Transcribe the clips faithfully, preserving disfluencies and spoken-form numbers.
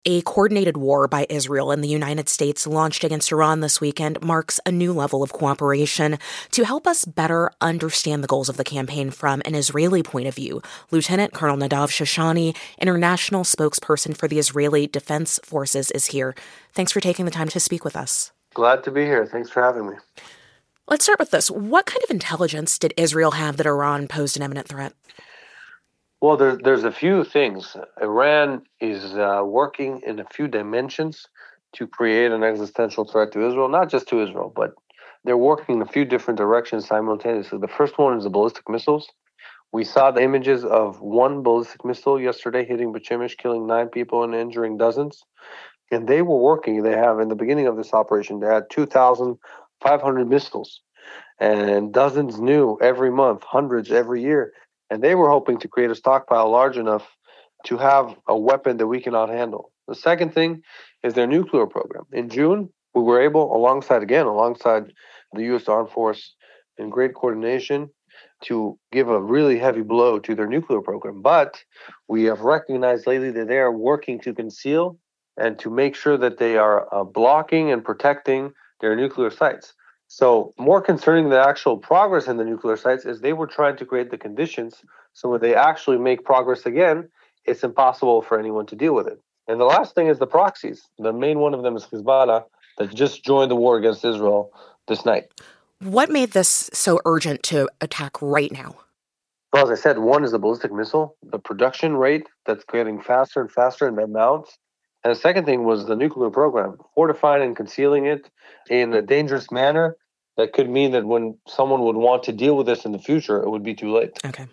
A coordinated war by Israel and the United States launched against Iran this weekend marks a new level of cooperation. To help us better understand the goals of the campaign from an Israeli point of view, Lieutenant Colonel Nadav Shoshani, international spokesperson for the Israeli Defense Forces, is here. Thanks for taking the time to speak with us. Glad to be here. Thanks for having me. Let's start with this. What kind of intelligence did Israel have that Iran posed an imminent threat? Well, there, there's a few things. Iran is uh, working in a few dimensions to create an existential threat to Israel, not just to Israel, but they're working in a few different directions simultaneously. The first one is the ballistic missiles. We saw the images of one ballistic missile yesterday hitting Bet Shemesh, killing nine people and injuring dozens. And they were working, they have, in the beginning of this operation, they had two thousand five hundred missiles and dozens new every month, hundreds every year. And they were hoping to create a stockpile large enough to have a weapon that we cannot handle. The second thing is their nuclear program. In June, we were able, alongside, again, alongside the U S Armed Force in great coordination, to give a really heavy blow to their nuclear program. But we have recognized lately that they are working to conceal and to make sure that they are uh, blocking and protecting their nuclear sites. So more concerning the actual progress in the nuclear sites is they were trying to create the conditions so when they actually make progress again, it's impossible for anyone to deal with it. And the last thing is the proxies. The main one of them is Hezbollah that just joined the war against Israel this night. What made this so urgent to attack right now? Well, as I said, one is the ballistic missile, the production rate that's getting faster and faster in the amounts. And the second thing was the nuclear program, fortifying and concealing it in a dangerous manner that could mean that when someone would want to deal with this in the future, it would be too late. Okay.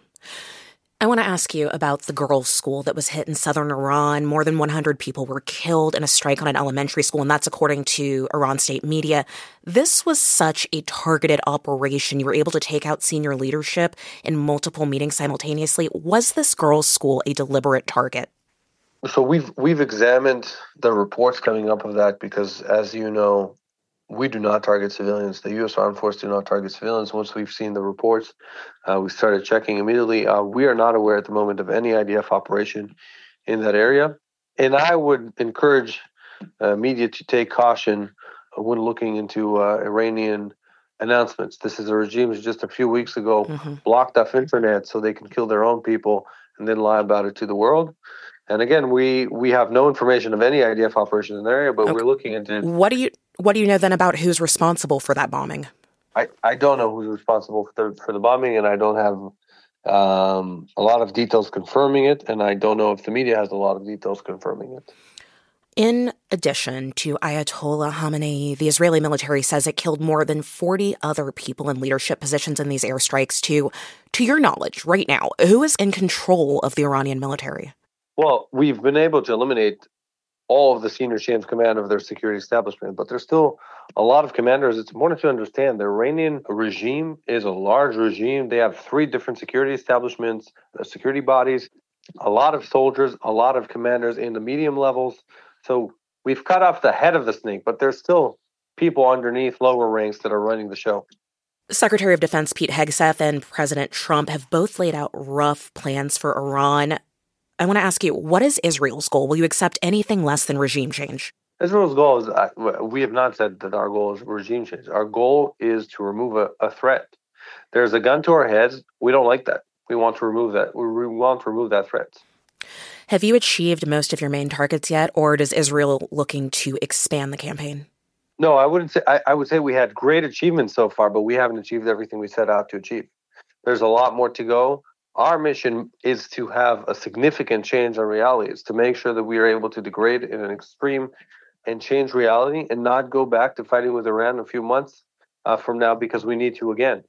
I want to ask you about the girls' school that was hit in southern Iran. More than one hundred people were killed in a strike on an elementary school, and that's according to Iran state media. This was such a targeted operation. You were able to take out senior leadership in multiple meetings simultaneously. Was this girls' school a deliberate target? So we've we've examined the reports coming up of that because, as you know, we do not target civilians. The U S Armed Forces do not target civilians. Once we've seen the reports, uh, we started checking immediately. Uh, we are not aware at the moment of any I D F operation in that area. And I would encourage uh, media to take caution when looking into uh, Iranian announcements. This is a regime that just a few weeks ago mm-hmm. blocked off internet so they can kill their own people and then lie about it to the world. And again, we, we have no information of any I D F operations in the area, but okay. we're looking into... What do you what do you know then about who's responsible for that bombing? I, I don't know who's responsible for the, for the bombing, and I don't have um, a lot of details confirming it, and I don't know if the media has a lot of details confirming it. In addition to Ayatollah Khamenei, the Israeli military says it killed more than forty other people in leadership positions in these airstrikes too. To your knowledge, right now, who is in control of the Iranian military? Well, we've been able to eliminate all of the senior chain of command of their security establishment, but there's still a lot of commanders. It's important to understand the Iranian regime is a large regime. They have three different security establishments, security bodies, a lot of soldiers, a lot of commanders in the medium levels. So we've cut off the head of the snake, but there's still people underneath lower ranks that are running the show. Secretary of Defense Pete Hegseth and President Trump have both laid out rough plans for Iran. I want to ask you, what is Israel's goal? Will you accept anything less than regime change? Israel's goal is, uh, we have not said that our goal is regime change. Our goal is to remove a, a threat. There's a gun to our heads. We don't like that. We want to remove that. We re- want to remove that threat. Have you achieved most of your main targets yet, or is Israel looking to expand the campaign? No, I wouldn't say. I, I would say we had great achievements so far, but we haven't achieved everything we set out to achieve. There's a lot more to go. Our mission is to have a significant change in reality. It's to make sure that we are able to degrade in an extreme and change reality and not go back to fighting with Iran a few months uh, from now because we need to again.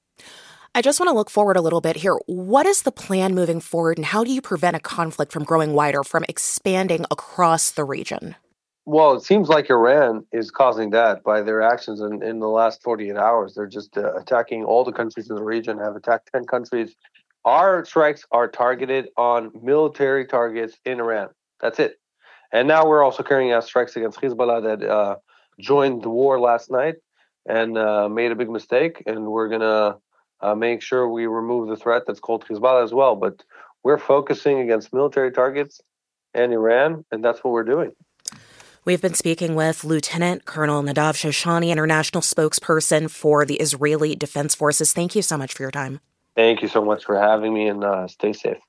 I just want to look forward a little bit here. What is the plan moving forward, and how do you prevent a conflict from growing wider, from expanding across the region? Well, it seems like Iran is causing that by their actions in, in the last forty-eight hours. They're just uh, attacking all the countries in the region, have attacked ten countries. Our strikes are targeted on military targets in Iran. That's it. And now we're also carrying out strikes against Hezbollah that uh, joined the war last night and uh, made a big mistake. And we're going to uh, make sure we remove the threat that's called Hezbollah as well. But we're focusing against military targets and Iran, and that's what we're doing. We've been speaking with Lieutenant Colonel Nadav Shoshani, international spokesperson for the Israeli Defense Forces. Thank you so much for your time. Thank you so much for having me, and uh, stay safe.